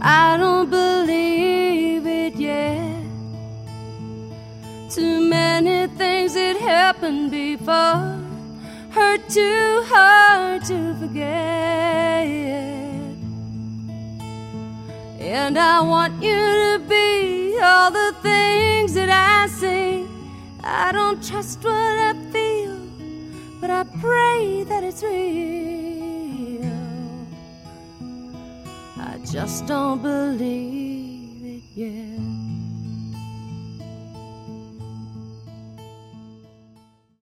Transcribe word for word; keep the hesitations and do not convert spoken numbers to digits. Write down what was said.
I don't believe it yet. Too many things that happened before hurt too hard to forget. And I want you to be all the things that I see. I don't trust what I feel, but I pray that it's real. I just don't believe it yet.